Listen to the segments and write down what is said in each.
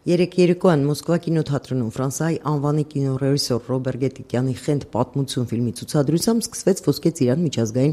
Երեկ երեկոյան Մոսկվա կինոթատրոնում Ֆրանսիայի անվանի կինոռեժիսոր Ռոբեր Գետիկյանի «Խենթ պատմություն» ֆիլմի ցուցադրությամբ սկսվեց Ոսկե ծիրան միջազգային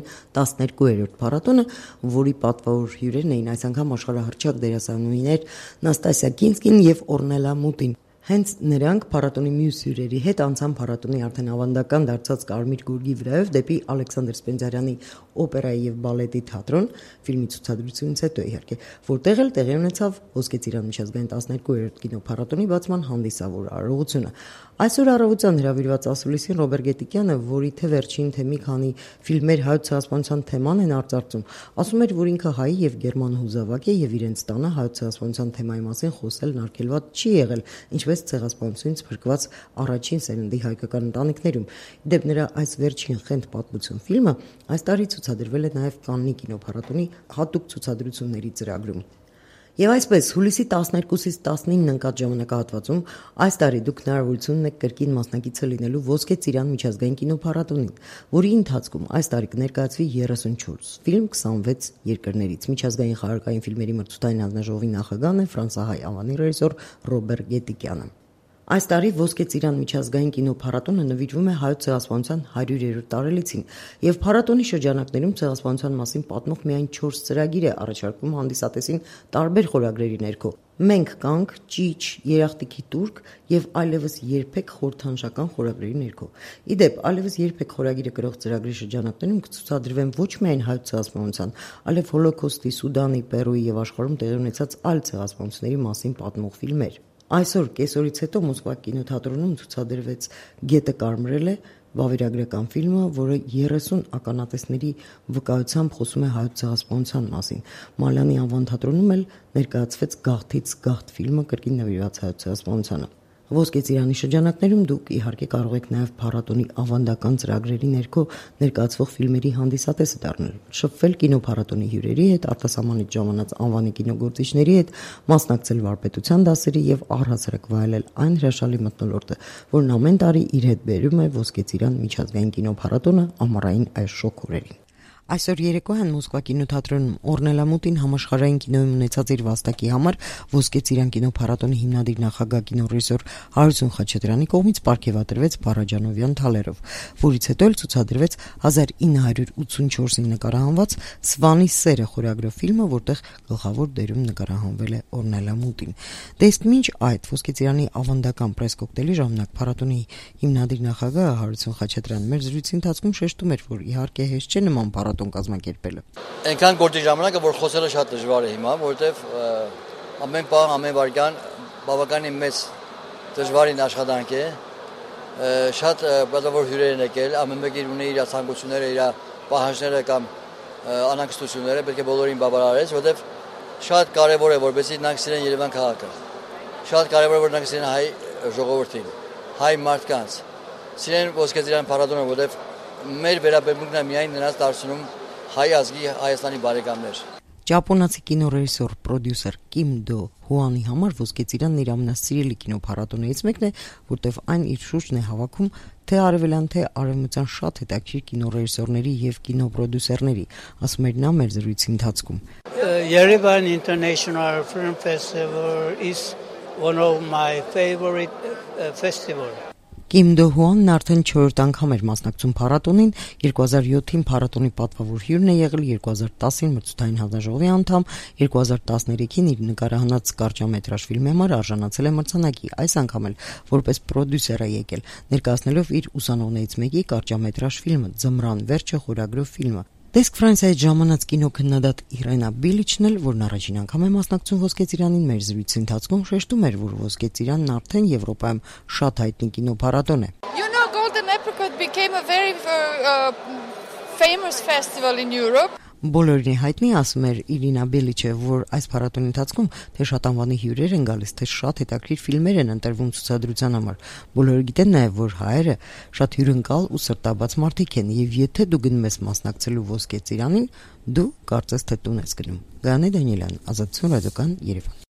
12-րդ փառատոնը, որի պատվավոր հյուրերն էին այս անգամ աշխարհահռչակ դերասանուհիներ Նաստասիա Կինսկին եւ Օրնելա Մուտին։ Հենց նրանք փառատոնի մյուս հյուրերի հետ անցան փառատոնի արդեն ավանդական դարձած Կարմիր գորգի վրայով դեպի Ալեքսանդր Սպենդիարյանի օպերայի եւ բալետի թատրոն, ֆիլմի ցուցադրությունից հետո իհարկե, որտեղ էլ տեղի ունեցավ Ոսկե ծիրան միջազգային 12-րդ կինոփառատոնի բացման հանդիսավոր արարողությունը։ Այսօր առավոտյան հրավիրված ասուլիսին Ռոբեր Գետիկյանը, որի թե վերջին թե մի քանի ֆիլմեր հայոց ցեղասպանության թեման են արծարծում, ասում էր, որ ինքը հայ եւ գերման հուզավակ է եւ իրենց տանը հայոց ցեղասպանության թեմայի մասին խոսելն արգելված չի եղել, ինչպես ցեղասպանությունից փրկված առաջին սերնդի հայկական ընտանիքներում։ Դեպ նրա այս վերջին «Խենթ պատմություն» ֆիլմը այս տարի ցուցադրվել է նաև Կաննի կինոփառատոնի հատուկ ցուցադրությունների ծրագրում։ Եվ այսպես, հուլիսի 12-ից 19 ընկած ժամանակահատվածում այս տարի դուք հնարավորություն ունեք կրկին մասնակիցը լինելու Ոսկե ծիրան միջազգային կինոփառատոնին, որի ընթացքում այս տարի կներկայացվի 34 ֆիլմ 26 երկրներից։ Միջազգային խաղարկային ֆիլմերի մրցութային հանձնաժողովի նախագահն է ֆրանսահայ անվանի ռեժիսոր Ռոբեր Գետիկյանը։ Այս տարի Ոսկե ծիրան միջազգային կինոփառատոնը նվիրվում է հայոց ցեղասպանության 100-րդ տարելիցին, եւ փառատոնի շրջանակներում ցեղասպանության մասին պատմող միայն 4 ծրագիր է առաջարկում հանդիսատեսին տարբեր խորագրերի ներքո։ Մենք կանք, ճիչ, երախտիկի տուրք եւ այլևս երբեք խորհրդանշական խորագրերի ներքո։ Իդեպ, այլևս երբեք խորագիրը գրող ծրագրի շրջանակներում կցուցադրվեն ոչ միայն հայոց ցեղասպանության, այլև Հոլոկոստի, Սուդանի, Պերուի եւ աշխարհում տեղի ունեցած այլ ցեղասպանությունների մասին պատմող ֆիլմեր։ Այսօր կեսօրից հետո Մոսկվա կինոթատրոնում ցուցադրվեց «Գետը կարմրել է» վավերագրական ֆիլմը, որը 30 ականատեսների վկայությամբ խոսում է հայոց ցեղասպանության մասին։ Մալյանի անվան թատրոնում էլ ներկայացվեց «Գաղթից գաղթ» ֆիլմը, կրկին նվիրված հայոց ցեղասպանությանը։ Ոսկե ծիրանի շրջանակներում դուք իհարկե կարող եք նաև փառատոնի ավանդական ծրագրերի ներքո ներկայացվող ֆիլմերի հանդիսատեսը դառնել, շփվել կինոփառատոնի հյուրերի հետ, արտասահմանից ժամանած անվանի կինոգործիչների հետ, մասնակցել վարպետության դասերի եւ առհասարակ վայելել այն հրաշալի մթնոլորտը, որն ամեն տարի իր հետ բերում է Ոսկե ծիրան միջազգային կինոփառատոնը ամառային այս շոգ օրերին։ Այսօր երեկոյան Մոսկվա կինոթատրոնում Օրնելա Մուտին համաշխարհային կինոյում ունեցած իր վաստակի համար Ոսկե ծիրան կինոփառատոնի հիմնադիր նախագահ կինոռեժիսոր Հարություն Խաչատրյանի կողմից պարգևատրվեց Փարաջանովյան թալերով, որից հետո էլ ցուցադրվեց 1984-ին նկարահանված Սվանի սերը խորագրով ֆիլմը, որտեղ գլխավոր դերում նկարահանվել է Օրնելա Մուտին։ Դե իսկ մինչ այդ Ոսկե ծիրանի ավանդական պրես-կոկտեյլի ժամանակ փառատոնի հիմնադիր նախագահ Հարություն Խաչատրյանը մեր զրույցի ընթացքում շեշտում էր, որ իհարկե հեշտ չէ նման փառատոն կազմակերպելը։ Այնքան գործի ժամանակը, որ խոսելը շատ դժվար է հիմա, որովհետև ամեն պահ, ամեն վայրկյան բավականին մեծ դժվարին աշխատանք է։ Շատ բազավոր հյուրեր են եկել, ամեն մեկը ունի իր ցանկությունները, իր պահանջները կամ անհանգստությունները, պետք է բոլորին բավարարես, որովհետև շատ կարևոր է, որպեսզի նրանք սիրեն Երևան քաղաքը։ Շատ կարևոր է, որ նրանք սիրեն հայ ժողովրդին, հայ մարդկանց։ Սիրեն Ոսկե ծիրան փառատոնը, որովհետև մեր վերաբերմունքն է միայն նրանց դարձնում հայ ազգի Հայաստանի բարեկամներ։ Ճապոնացի կինոռեժիսոր, պրոդյուսեր Կիմ Դո Հուանի համար Ոսկե ծիրանն իր ամենասիրելի կինոփառատոններից մեկն է, որտեղ այն իր շուրջն է հավաքում թե արևելյան, թե արևմտյան շատ հետաքրքիր կինոռեժիսորների եւ կինոպրոդյուսերների, ասում էր նա մեր զրույցի ընթացքում։ Yerevan International Film Festival is one of my favorite festival. Կիմ Դո Հուանն արդեն 4-րդ անգամ էր մասնակցում փառատոնին, 2007-ին փառատոնի պատվավոր հյուրն է եղել, 2010-ին մրցութային հանձնաժողովի անդամ, 2013-ին իր նկարահանած կարճամետրաժ ֆիլմի համար արժանացել է մրցանակի, այս անգամ էլ որպես պրոդյուսեր է եկել, ներկայացնելով իր ուսանողներից մեկի կարճամետրաժ ֆիլմը «Ձմռան վերջը» խորագրով ֆիլմը։ Տեսք Ֆրանսիայից ժամանած կինոքննադատ Իրենա Բիլիչն էլ, որն առաջին անգամ է մասնակցում Ոսկե ծիրանին, մեր զրույցի ընթացքում շեշտում էր, որ Ոսկե ծիրանն արդեն Եվրոպայում շատ հայտնի կինոփառատոն է։ You know, Golden Apricot became a very famous festival in Europe. Բոլորին է հայտնի, ասում էր Իրինա Բիլիչը, որ այս փառատոնի ընթացքում թե շատ անվանի հյուրեր են գալիս, թե շատ հետաքրքիր ֆիլմեր են ընտրվում ցուցադրության համար։ Բոլորը գիտեն նաև, որ հայերը շատ հյուրընկալ ու սրտաբաց մարդիկ են, եւ եթե դու գնում ես մասնակցելու Ոսկե ծիրանին, դու կարծես թե տուն ես գնում։ Գայանե Դանիելյան, Ազատություն ռադիոկան, Երևան։